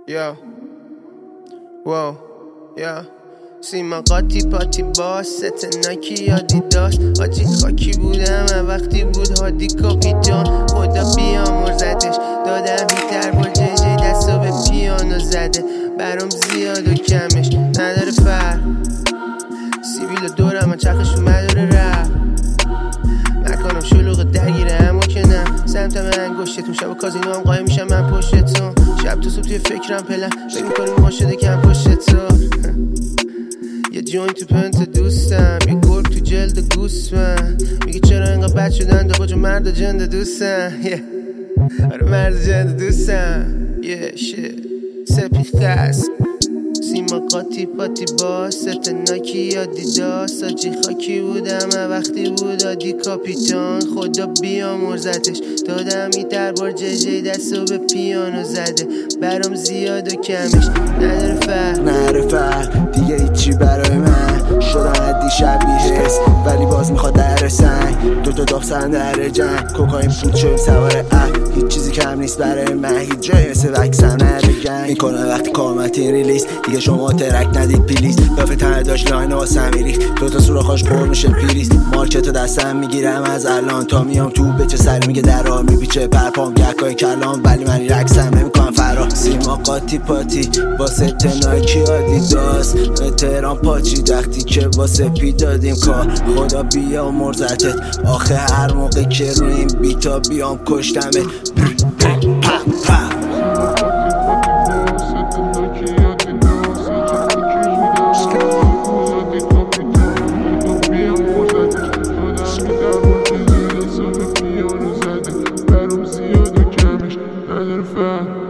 یا واو یا سیما قاطی پاتی باز ست ناکی یادی داشت آجی خاکی بودم وقتی بود هادی کاپیتان خدا بیامرزتش دادم هیتر با جی دستو به پیانو زده برام زیاد و کمش نداره فرق سیبیل و دورم من چرخش اومداره رفت مکانم شلوغ درگیره اما که نه سمتم انگشتتون شب و کازینو هم قایم میشم من پشتتون شب تو صبح توی فکرم پلن فکر میکنیم ما شده کم پشتتون یه جوین تو پنت دوستم یه گرگ تو جلد گوسفند میگه چرا اینقدر بد شدن دا کجا مرد جند دوستم آره مرد جند دوستم یه شit سپی خست سیما قاطی پاتی با ست ناکی یادی داست آجی خاکی بودم وقتی بود هادی کاپیتان خدا بیامرزتش دادم ایتر بار جی دستو به پیانو زده برام زیاد و کمش نداره فرق دیگه هیچی برای من شدن دیشبی حس ولی باز میخواد در سنگ دوتا داغ در جنگ کوکاین فوت شدیم سوار هیچ چیزی کم نیست برای من هیچ جایی مثل وکسم نره گنگ میکنه وقتی کامتی ریلیز دیگه شما ترک ندید پلیز لافه تنه داشت لاین واسه میریخ دوتا سوراخاش پر میشه پیریز مارکتو دستم میگیرم از الان تا میام تو بچه سری میگه درها میپیچه پرپام گهگاهی کلام ولی من رقصم نمیکنم فرا سیما قاطی پاتی واسه تنایکی آدیداس تهران پاچی دختی که واسه پی دادیم کار خدا بیا مرزتت آخه هر موقع که روی این بیتا بیام کشتمت نداره فرق